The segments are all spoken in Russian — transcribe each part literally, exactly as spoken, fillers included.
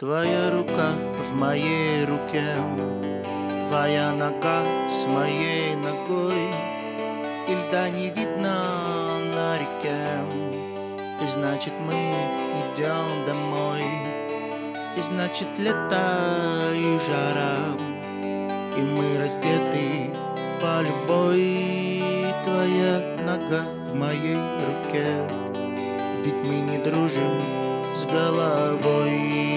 Твоя рука в моей руке, твоя нога с моей ногой, и льда не видно на реке, и значит мы идем домой. И значит лето и жара, и мы раздеты по любой. Твоя нога в моей руке, ведь мы не дружим с головой.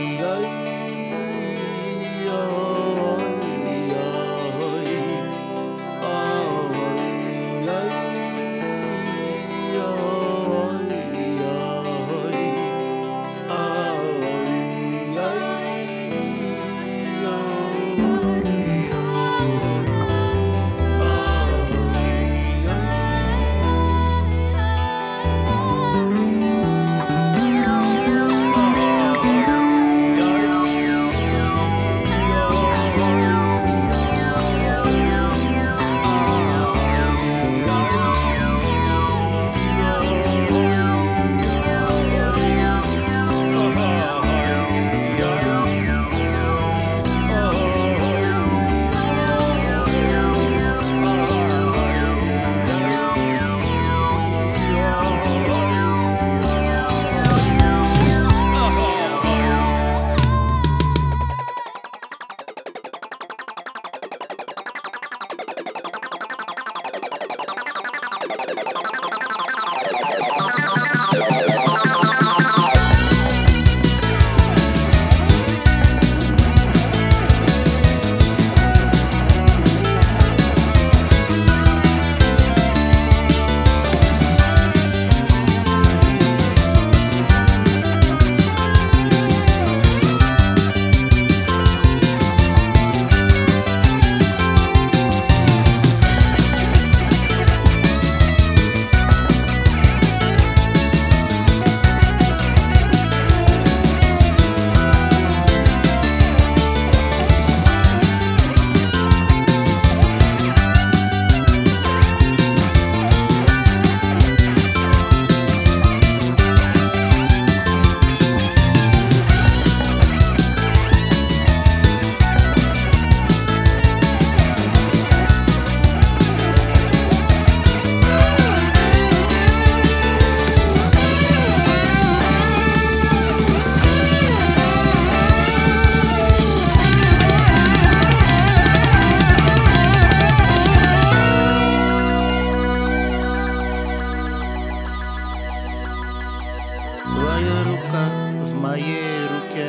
Твоя рука в моей руке,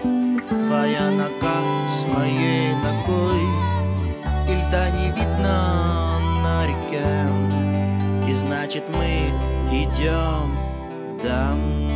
твоя нога с моей ногой, и льда не видно на реке, и значит мы идем домой.